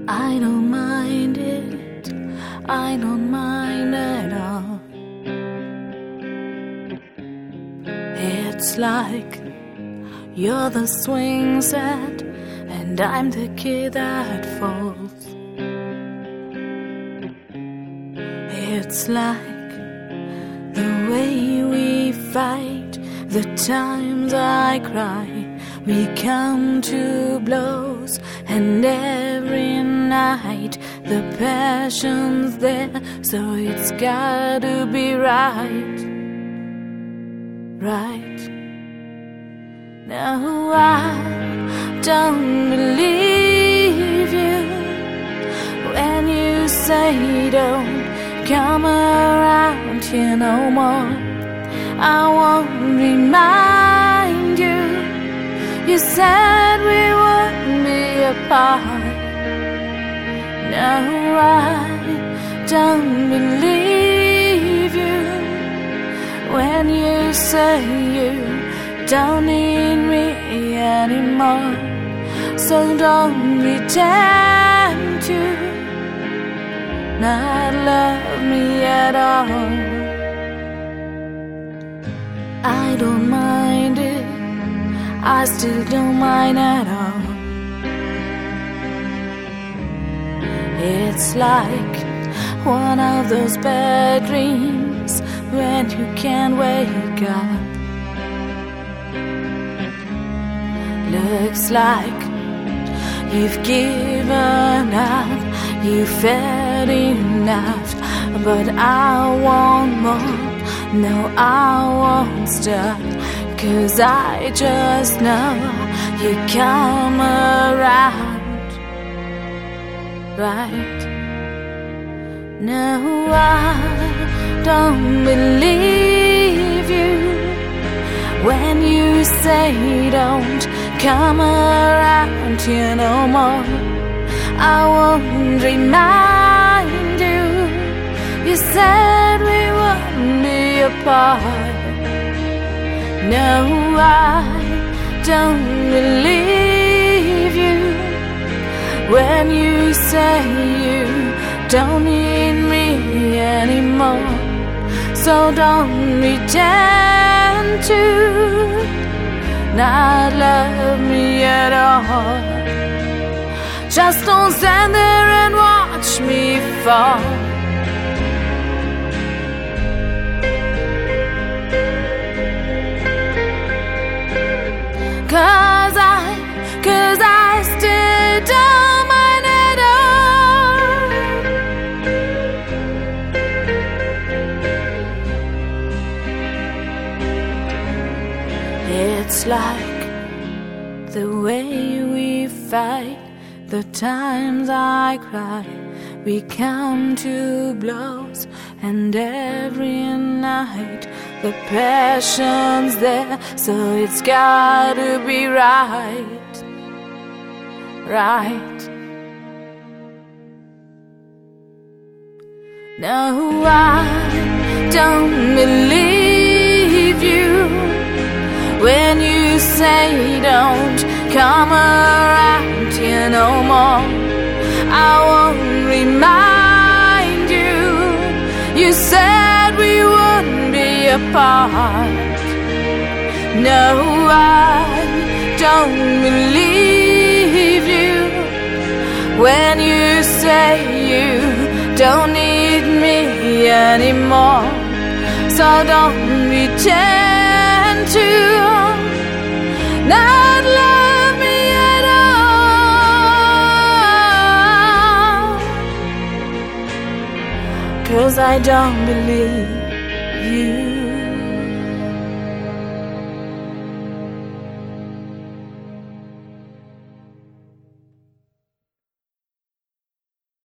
I don't mind it, I don't mind at all. It's like you're the swing set and I'm the kid that falls. It's like the way we fight, the times I cry, we come to blows, and every night the passion's there, so it's gotta be right, right. No, I don't believe you when you say don't come around here no more. I won't remind you. You said we wouldn't be apart. No, I don't believe you when you say you don't need me anymore. So don't pretend to not love me at all. I don't mind it, I still don't mind at all. It's like one of those bad dreams when you can't wake up. Looks like you've given up, you've had enough, but I want more. No, I won't stop, 'cause I just know you come around, right? No, I don't believe you when you say don't come around here no more. I won't remind you. You said we wouldn't be apart. No, I don't believe you when you say you don't need me anymore. So don't pretend to not love me at all. Just don't stand there and watch me fall. 'Cause I still don't mind at all. It's like the way we fight, the times I cry, we come to blows, and every night the passion's there, so it's gotta be right, right. No, I don't believe you when you say don't come around here no more. I won't remind you. You said we wouldn't be apart. No, I don't believe you when you say you don't need me anymore. So don't pretend to not love me at all, 'cause I don't believe you.